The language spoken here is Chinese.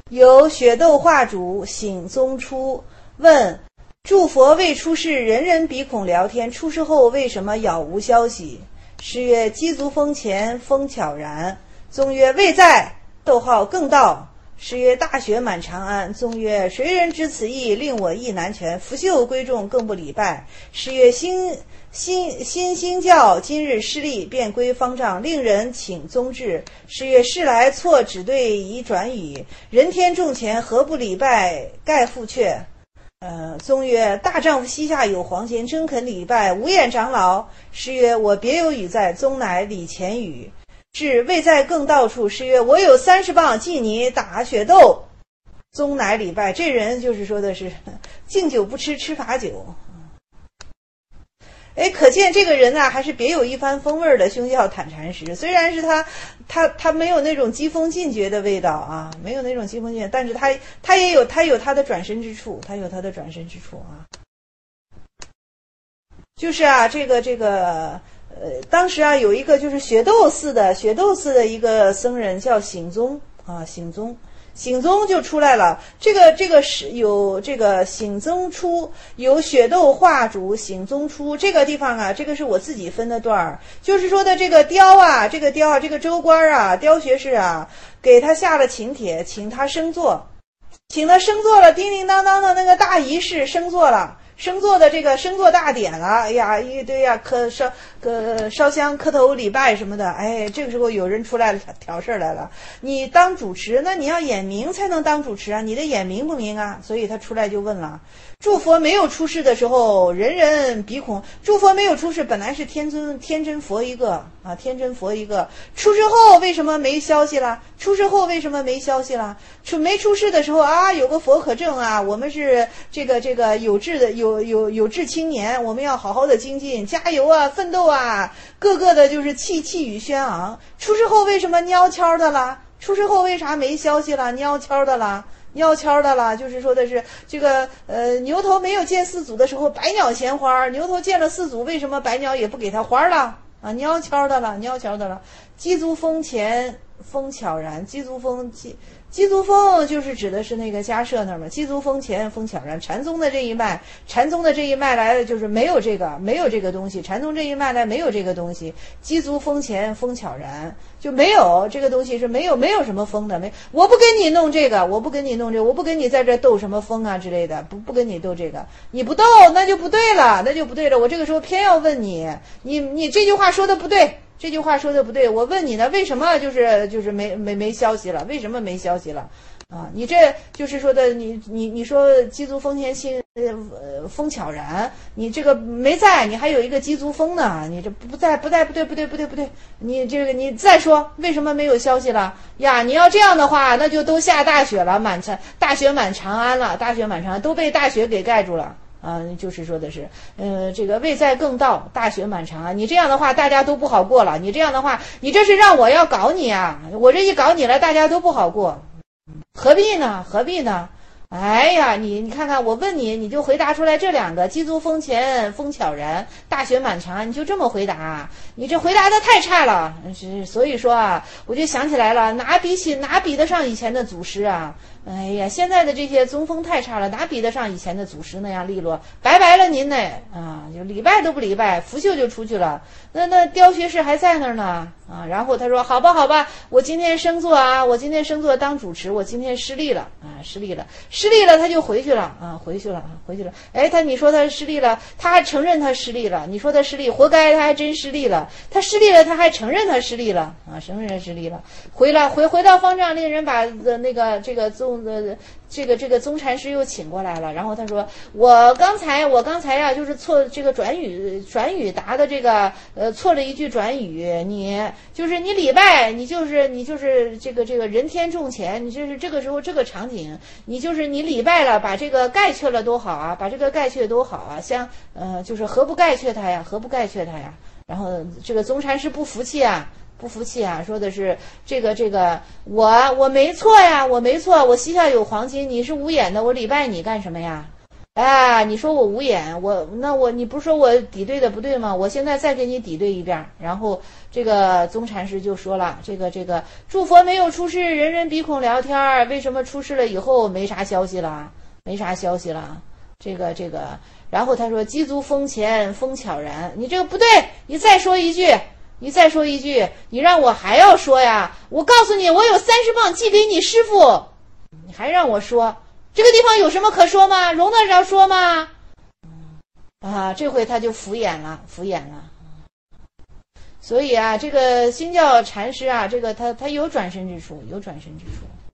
有雪窦化主，醒宗出。问：诸佛未出世，人人鼻孔聊天，出世后为什么杳无消息？师曰：鸡足风前，风悄然。宗曰：未在。逗号更道。师曰：大雪满长安。宗曰：谁人知此意？令我意难全。拂袖归众，更不礼拜。师曰：新兴教，今日失利，便归方丈，令人请宗至。师曰：事来错只对以转语，人天众前，何不礼拜？盖复阙。宗曰：大丈夫膝下有黄金，真肯礼拜。无眼长老。师曰：我别有语在。宗乃礼前语。至未在更道处，师曰：我有30棒，记你打雪窦。宗乃礼拜。这人就是说的是敬酒不吃吃罚酒。可见这个人呢，还是别有一番风味的凶教坦禅师。虽然是他没有那种疾风劲绝的味道啊，没有那种疾风劲绝，但是他有他的转身之处，他有他的转身之处啊。就是啊，这个当时啊，有一个就是雪窦寺的一个僧人叫醒宗啊，醒宗就出来了。这个是有这个醒宗出，有雪窦化主，醒宗出。这个地方啊，这个是我自己分的段儿，就是说的这个雕啊，这个州官啊，雕学士啊，给他下了请帖，请他升座了，叮叮当当的那个大仪式升座了。升座的这个升座大典了，哎呀，一堆呀，烧香磕头礼拜什么的。这个时候有人出来了，挑事来了。你当主持，那你要眼明才能当主持啊，你的眼明不明啊？所以他出来就问了：诸佛没有出世的时候，人人鼻孔。诸佛没有出世，本来是天真佛一个啊，天真佛一个。出世后为什么没消息了？没出世的时候啊，有个佛可证啊，我们是这个有志青年，我们要好好的精进，加油啊，奋斗啊，个个的就是气宇轩昂。出世后为什么蔫悄的了？出世后为啥没消息了？蔫悄的了，就是说的是这个牛头没有见四祖的时候，百鸟衔花，牛头见了四祖，为什么百鸟也不给他花了啊？蔫悄的了。鸡足风前，风悄然。鸡足风就是指的是那个迦摄那儿嘛。鸡足风前，风悄然。禅宗的这一脉来的就是没有这个东西。禅宗这一脉来没有这个东西。鸡足风前，风悄然，就没有这个东西，是没有什么风的。我不跟你弄这个，我不跟你在这斗什么风啊之类的，不跟你斗这个。你不斗那就不对了。我这个时候偏要问你这句话说的不对。我问你呢，为什么就是没消息了？为什么没消息了？啊，你这就是说的，你说鸡足风前风悄然，你这个没在，你还有一个鸡足风呢，你这不对，你再说为什么没有消息了呀？你要这样的话，那就都下大雪了，大雪满长安了，都被大雪给盖住了。就是说的是，这个未在更道，大雪满长安。你这样的话，大家都不好过了。你这样的话，你这是让我要搞你啊！我这一搞你了，大家都不好过，何必呢？哎呀，你看看，我问你，你就回答出来这两个：鸡足风前，风悄然；大雪满长安。你就这么回答？你这回答的太差了。所以说啊，我就想起来了，哪比得上以前的祖师啊？哎呀，现在的这些宗风太差了，哪比得上以前的祖师那样利落？拜了您呢啊，就礼拜都不礼拜，拂袖就出去了。那雕学士还在那儿呢啊。然后他说：好吧，我今天升座当主持，我今天失利了啊，失利了，他就回去了啊，回去了。你说他失利了，他还承认他失利了。你说他失利，活该，他还真失利了。他失利了，他还承认他失利了啊，承认他失利了。回到方丈，令人把这个宗禅师又请过来了。然后他说：我刚才呀，就是错这个转语答的这个错了一句转语。你礼拜，你就是这个人天众前，你就是这个时候这个场景，你礼拜了，把这个盖却了多好啊，像就是何不盖却他呀？然后这个宗禅师不服气啊，说的是这个我没错呀，我膝下有黄金，你是无眼的，我礼拜你干什么呀？ 哎，你说我无眼，你不是说我抵对的不对吗？我现在再给你抵对一遍。然后这个宗禅师就说了，这个诸佛没有出世，人人鼻孔聊天，为什么出世了以后没啥消息了？没啥消息了。这个，然后他说鸡足风前风悄然，你这个不对，你再说一句，你让我还要说呀？我告诉你，我有30磅寄给你师傅，你还让我说？这个地方有什么可说吗？容得着说吗？啊，这回他就敷衍了。所以啊，这个新教禅师啊，这个他有转身之处，